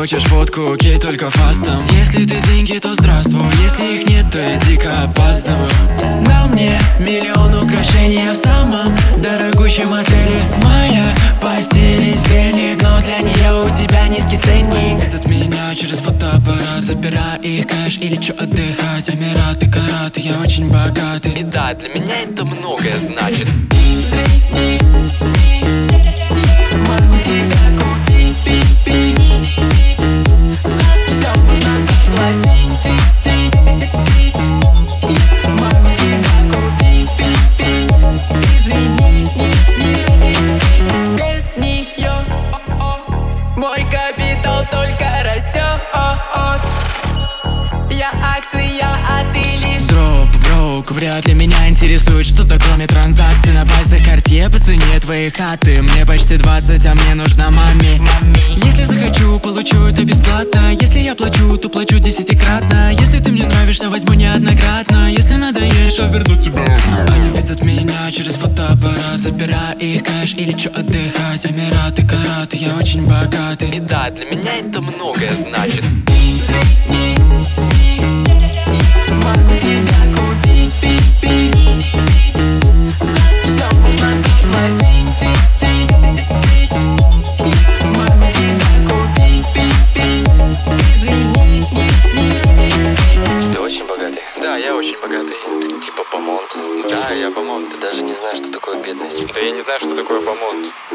хочешь водку, кей только фастом. Если ты деньги, то здравствуй, если их нет, то я дико опаздываю. На мне миллион украшений, я в самом дорогущем отеле. Моя постель из денег, но для нее у тебя низкий ценник. Видят меня через фотоаппарат, забирая их кэш или чё отдыхать. Эмираты, Караты, я очень богатый. И да, для меня это многое значит. Могу тебя купить, за всё можно заплатить. Могу тебя купить, извини. Без неё мой капитал только растет. Я акция, а ты лишь дроп, броук. Вряд ли меня интересует что-то кроме транзакций на пальцах Cartier по цене твоей хаты. Мне почти 20, а мне нужна маме. Если захочу, получу это бесплатно. Если я плачу, то плачу 10-кратно. Если ты мне нравишься, возьму неоднократно. Если надоешь, то верну тебя. Они видят меня через фотоаппарат, забирая их кэш или чё отдыхать. Эмираты, Караты, я очень богатый. И да, для меня это многое значит. Могу тебя купить, за всё можно заплатить. Могу тебя купить, извини. Ты очень богатый? Да, я очень богатый. Ты типа Бомонд? Да, я Бомонд. Ты даже не знаешь, что такое бедность. Да я не знаю, что такое Бомонд.